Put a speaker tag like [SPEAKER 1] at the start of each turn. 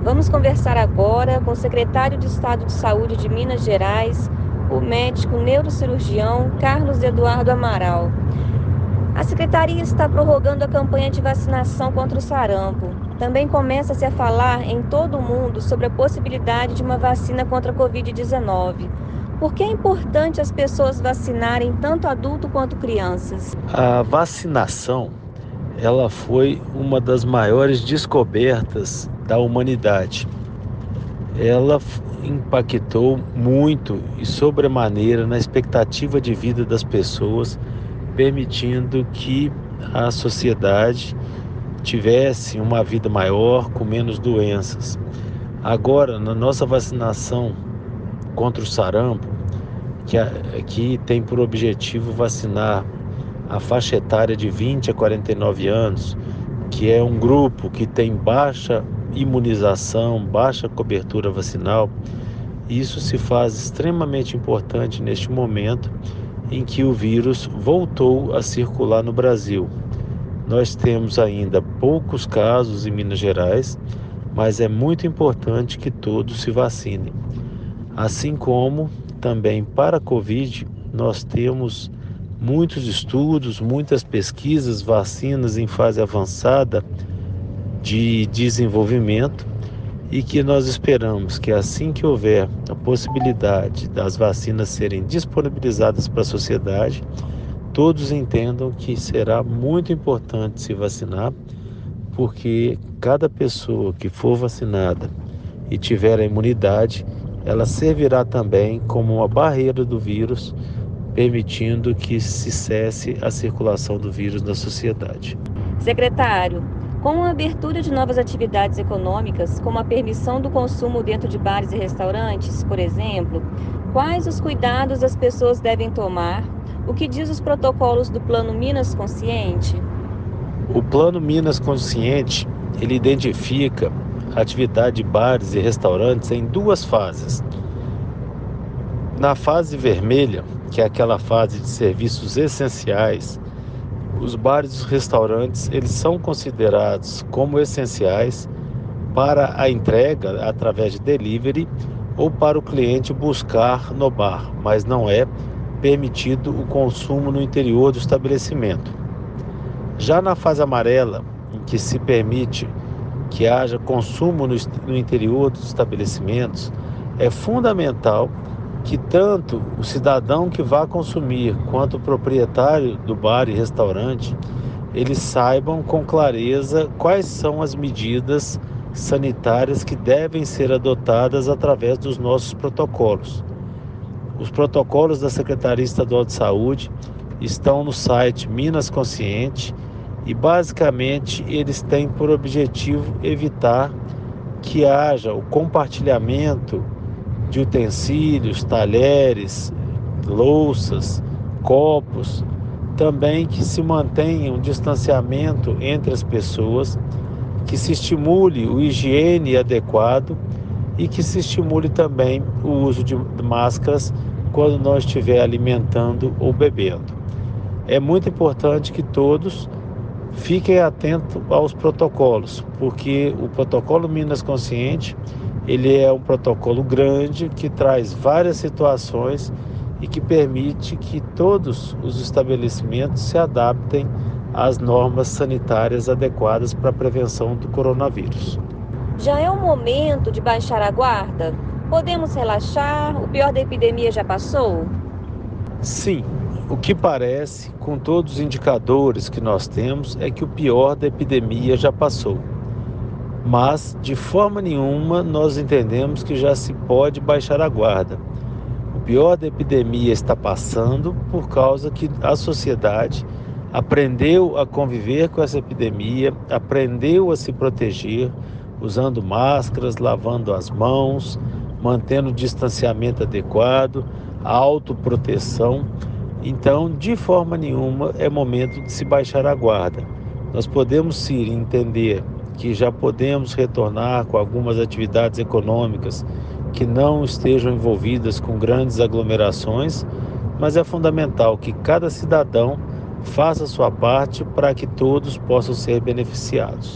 [SPEAKER 1] Vamos conversar agora com o secretário de Estado de Saúde de Minas Gerais, o médico neurocirurgião Carlos Eduardo Amaral. A secretaria está prorrogando a campanha de vacinação contra o sarampo. Também começa-se a falar em todo o mundo sobre a possibilidade de uma vacina contra a Covid-19. Por que é importante as pessoas vacinarem tanto adulto quanto crianças?
[SPEAKER 2] A vacinação, ela foi uma das maiores descobertas da humanidade. Ela impactou muito e sobremaneira na expectativa de vida das pessoas, permitindo que a sociedade tivesse uma vida maior, com menos doenças. Agora, na nossa vacinação contra o sarampo, que tem por objetivo vacinar a faixa etária de 20 a 49 anos, que é um grupo que tem baixa imunização, baixa cobertura vacinal. Isso se faz extremamente importante neste momento em que o vírus voltou a circular no Brasil. Nós temos ainda poucos casos em Minas Gerais, mas é muito importante que todos se vacinem. Assim como também para a Covid, nós temos muitos estudos, muitas pesquisas, vacinas em fase avançada de desenvolvimento e que nós esperamos que assim que houver a possibilidade das vacinas serem disponibilizadas para a sociedade, todos entendam que será muito importante se vacinar, porque cada pessoa que for vacinada e tiver a imunidade, ela servirá também como uma barreira do vírus, permitindo que se cesse a circulação do vírus na sociedade.
[SPEAKER 1] Secretário, com a abertura de novas atividades econômicas, como a permissão do consumo dentro de bares e restaurantes, por exemplo, quais os cuidados as pessoas devem tomar? O que diz os protocolos do Plano Minas Consciente?
[SPEAKER 2] O Plano Minas Consciente, ele identifica a atividade de bares e restaurantes em duas fases. Na fase vermelha, que é aquela fase de serviços essenciais, os bares e os restaurantes, eles são considerados como essenciais para a entrega através de delivery ou para o cliente buscar no bar, mas não é permitido o consumo no interior do estabelecimento. Já na fase amarela, em que se permite que haja consumo no interior dos estabelecimentos, é fundamental que tanto o cidadão que vá consumir quanto o proprietário do bar e restaurante, eles saibam com clareza quais são as medidas sanitárias que devem ser adotadas através dos nossos protocolos. Os protocolos da Secretaria Estadual de Saúde estão no site Minas Consciente e basicamente eles têm por objetivo evitar que haja o compartilhamento de utensílios, talheres, louças, copos, também que se mantenha um distanciamento entre as pessoas, que se estimule o higiene adequado e que se estimule também o uso de máscaras quando nós estiver alimentando ou bebendo. É muito importante que todos fiquem atentos aos protocolos, porque o protocolo Minas Consciente, ele é um protocolo grande que traz várias situações e que permite que todos os estabelecimentos se adaptem às normas sanitárias adequadas para a prevenção do coronavírus.
[SPEAKER 1] Já é o momento de baixar a guarda? Podemos relaxar? O pior da epidemia já passou?
[SPEAKER 2] Sim, o que parece, com todos os indicadores que nós temos, é que o pior da epidemia já passou. Mas, de forma nenhuma, nós entendemos que já se pode baixar a guarda. O pior da epidemia está passando por causa que a sociedade aprendeu a conviver com essa epidemia, aprendeu a se proteger, usando máscaras, lavando as mãos, mantendo o distanciamento adequado, a autoproteção. Então, de forma nenhuma, é momento de se baixar a guarda. Nós podemos sim entender que já podemos retornar com algumas atividades econômicas que não estejam envolvidas com grandes aglomerações, mas é fundamental que cada cidadão faça a sua parte para que todos possam ser beneficiados.